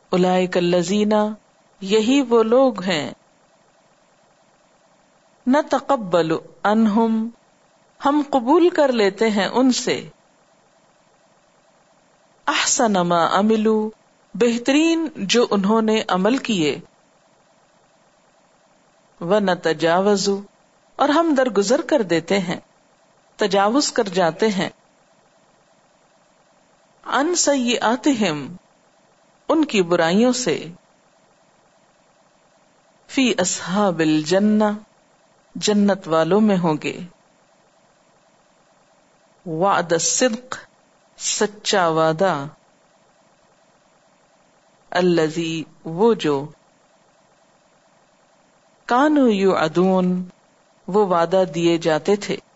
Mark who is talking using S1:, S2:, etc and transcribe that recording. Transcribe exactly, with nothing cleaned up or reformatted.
S1: उलाइक अल्लज़ीना, यही वो लोग हैं, न तक़ब्बलु अन्हुम, हम कबूल कर लेते हैं उनसे, अहसन मा अमिलू, बेहतरीन जो उन्होंने अमल किए, व न तजावजु, और हम दरगुजर कर देते हैं, तजावुज कर जाते हैं, अन सय्यिआतिहिम, उनकी बुराइयों से, फी अस्हाबिल जन्ना, जन्नत वालों में होंगे, वाद सिद्क, सच्चा वादा, अल्लज़ी, वो जो, कानू युअदून, वो वादा दिए जाते थे।